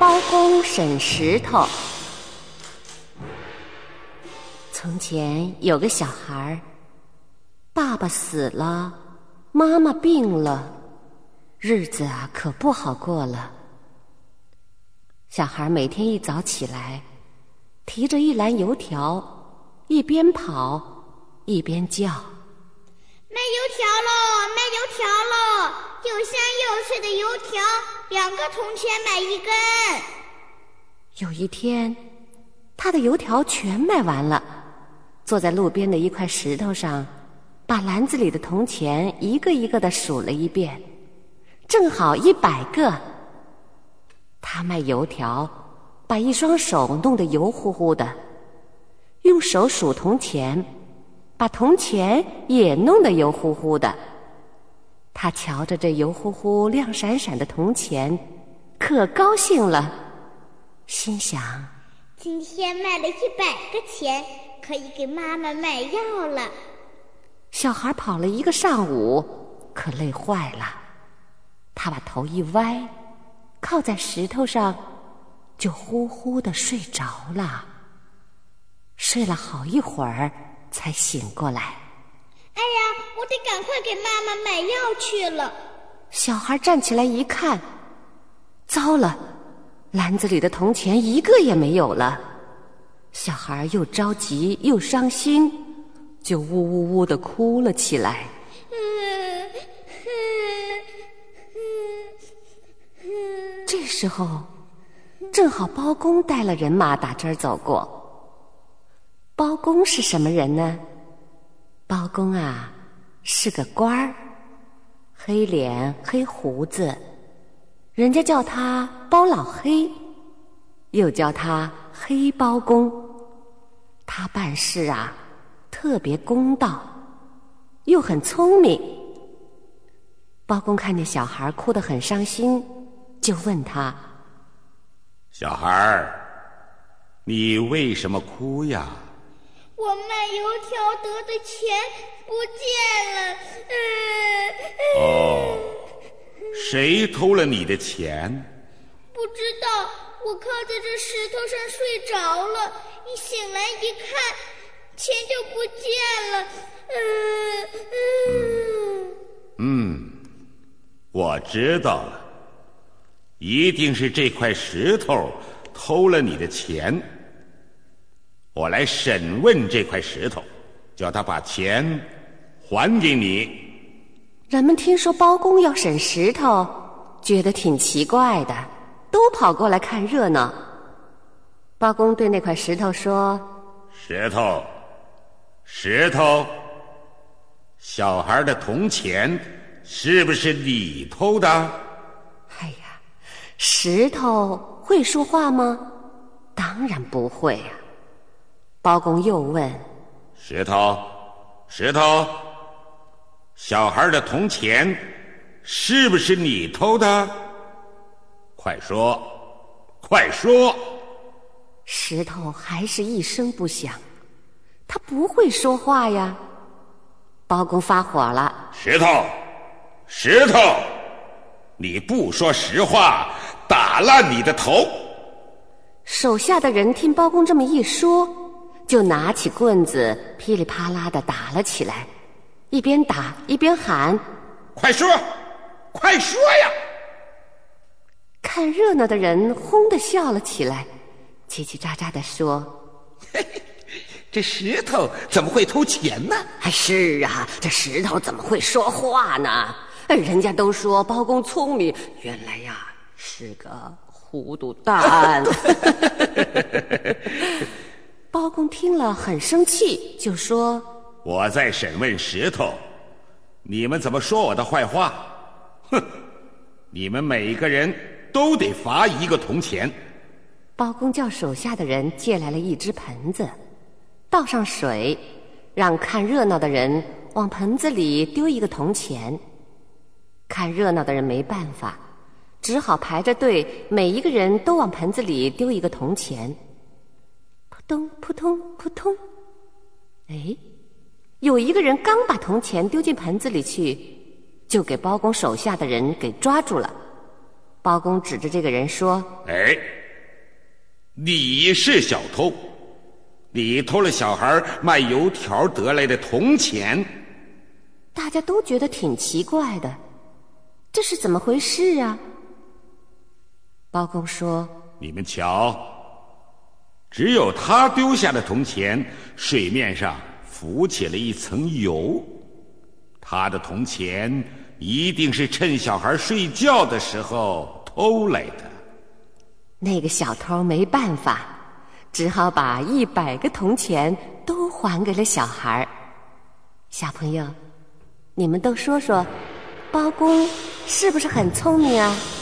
包公审石头。从前有个小孩，爸爸死了，妈妈病了，日子啊可不好过了。小孩每天一早起来，提着一篮油条，一边跑一边叫： 卖油条喽，卖油条喽！又香又脆的油条，2个铜钱买1根。 有一天，他的油条全卖完了，坐在路边的一块石头上，把篮子里的铜钱一个一个地数了一遍，正好100个。他卖油条，把一双手弄得油乎乎的，用手数铜钱，把铜钱也弄得油乎乎的。他瞧着这油乎乎亮闪闪的铜钱，可高兴了，心想： 今天卖了100个钱，可以给妈妈买药了。 小孩跑了1个上午，可累坏了，他把头一歪，靠在石头上，就呼呼地睡着了。睡了好一会儿才醒过来。 哎呀，我得赶快给妈妈买药去了。 小孩站起来一看，糟了，篮子里的铜钱1个也没有了。小孩又着急又伤心，就呜呜呜地哭了起来。这时候正好包公带了人马打这儿走过。包公是什么人呢？包公啊，是个官儿，黑脸黑胡子，人家叫他包老黑，又叫他黑包公。他办事啊特别公道，又很聪明。包公看见小孩哭得很伤心，就问他： 小孩儿，你为什么哭呀？ 我卖油条得的钱不见了。 哦，谁偷了你的钱？ 不知道，我靠在这石头上睡着了，一醒来一看，钱就不见了。 我知道了，一定是这块石头偷了你的钱。我来审问这块石头，叫他把钱还给你。 人们听说包公要审石头，觉得挺奇怪的，都跑过来看热闹。包公对那块石头说： 石头，石头，小孩的铜钱是不是你偷的？ 哎呀，石头会说话吗？当然不会呀。包公又问： 石头，石头，小孩的铜钱是不是你偷的？快说，快说！ 石头还是一声不响，他不会说话呀。包公发火了： 石头，石头，你不说实话，打烂你的头！ 手下的人听包公这么一说，就拿起棍子噼里啪啦地打了起来，一边打一边喊： 快说，快说呀！ 看热闹的人轰地笑了起来，叽叽喳喳地说： 嘿嘿，这石头怎么会偷钱呢？ 是啊，这石头怎么会说话呢？人家都说包公聪明，原来呀是个糊涂蛋。包公听了很生气，就说： 我在审问石头，你们怎么说我的坏话？哼！你们每个人都得罚1个铜钱。 包公叫手下的人借来了一只盆子，倒上水，让看热闹的人往盆子里丢1个铜钱。看热闹的人没办法，只好排着队，每一个人都往盆子里丢1个铜钱。扑通扑通扑通，哎，有一个人刚把铜钱丢进盆子里去，就给包公手下的人给抓住了。 包公指着这个人说： 哎，你是小偷，你偷了小孩卖油条得来的铜钱。 大家都觉得挺奇怪的，这是怎么回事啊？包公说： 你们瞧，只有他丢下的铜钱，水面上浮起了一层油，他的铜钱一定是趁小孩睡觉的时候偷来的。 那个小偷没办法，只好把100个铜钱都还给了小孩。小朋友，你们都说说，包公是不是很聪明啊？